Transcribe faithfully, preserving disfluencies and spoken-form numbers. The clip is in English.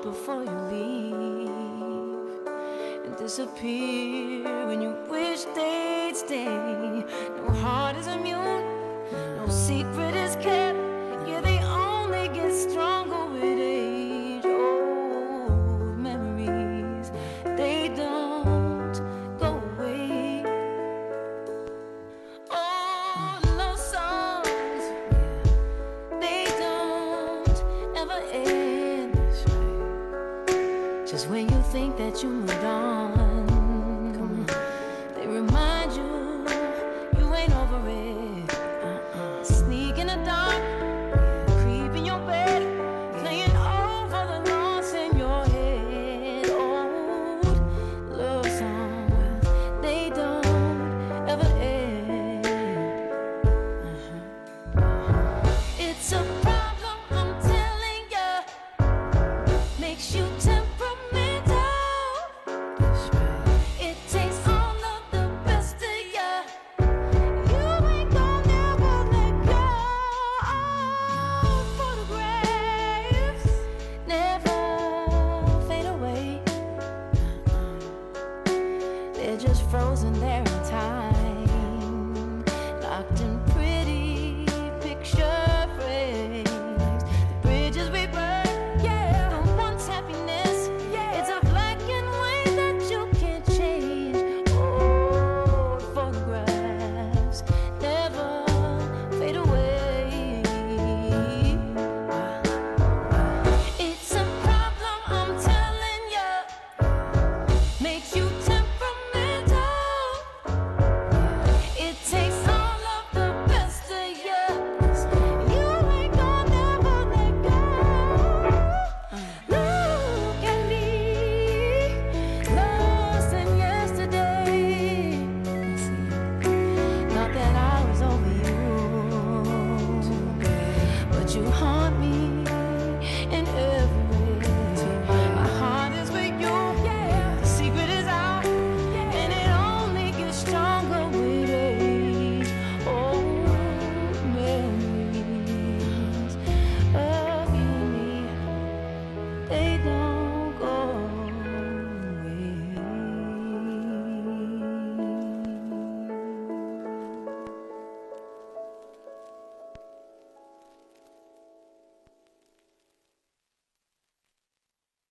before you leave and disappear when you wish they'd stay. No heart is immune, no secret is kept. Yeah, they only get stronger with age. Old memories, they don't go away. Old love songs, they don't ever end. Just when you think that you moved on, come on, they remind